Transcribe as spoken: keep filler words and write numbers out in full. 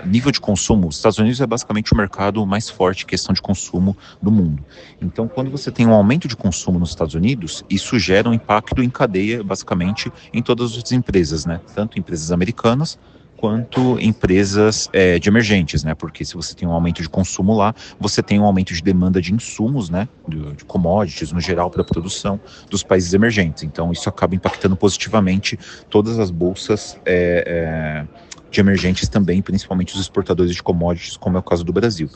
nível de consumo, os Estados Unidos é basicamente o mercado mais forte em questão de consumo do mundo. Então, quando você tem um aumento de consumo nos Estados Unidos, isso gera um impacto em cadeia, basicamente, em todas as empresas, né? Tanto empresas americanas quanto empresas é, de emergentes, né? Porque se você tem um aumento de consumo lá, você tem um aumento de demanda de insumos, né? De, de commodities, no geral, para a produção dos países emergentes. Então, isso acaba impactando positivamente todas as bolsas é, é, de emergentes também, principalmente os exportadores de commodities, como é o caso do Brasil.